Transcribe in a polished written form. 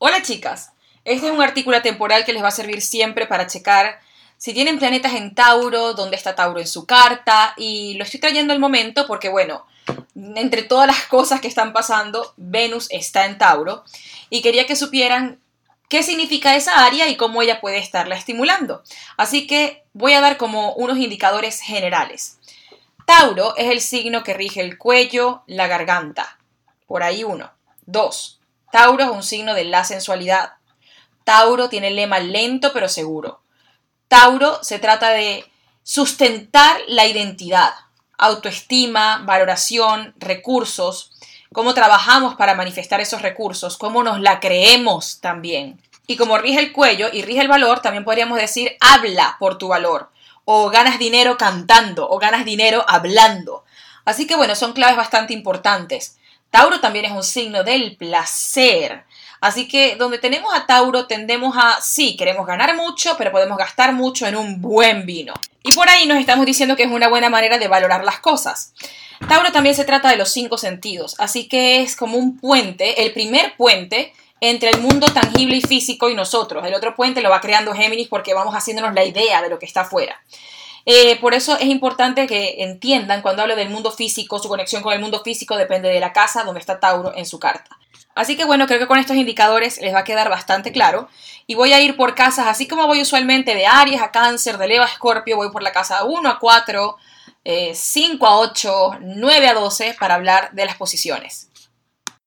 Hola chicas, este es un artículo temporal que les va a servir siempre para checar si tienen planetas en Tauro, dónde está Tauro en su carta, y lo estoy trayendo al momento porque bueno, entre todas las cosas que están pasando, Venus está en Tauro y quería que supieran qué significa esa área y cómo ella puede estarla estimulando. Así que voy a dar como unos indicadores generales. Tauro es el signo que rige el cuello, la garganta. Por ahí uno. 2. Tauro es un signo de la sensualidad. Tauro tiene el lema lento pero seguro. Tauro se trata de sustentar la identidad, autoestima, valoración, recursos, cómo trabajamos para manifestar esos recursos, cómo nos la creemos también. Y como rige el cuello y rige el valor, también podríamos decir habla por tu valor, o ganas dinero cantando, o ganas dinero hablando. Así que bueno, son claves bastante importantes. Tauro también es un signo del placer. Así que donde tenemos a Tauro tendemos a, sí, queremos ganar mucho, pero podemos gastar mucho en un buen vino. Y por ahí nos estamos diciendo que es una buena manera de valorar las cosas. Tauro también se trata de los 5 sentidos, así que es como un puente, el primer puente entre el mundo tangible y físico y nosotros. El otro puente lo va creando Géminis porque vamos haciéndonos la idea de lo que está afuera. Por eso es importante que entiendan cuando hablo del mundo físico, su conexión con el mundo físico depende de la casa donde está Tauro en su carta. Así que bueno, creo que con estos indicadores les va a quedar bastante claro. Y voy a ir por casas, así como voy usualmente de Aries a Cáncer, de Leo a Escorpio, voy por la casa 1 a 4, 5 a 8, 9 a 12 para hablar de las posiciones.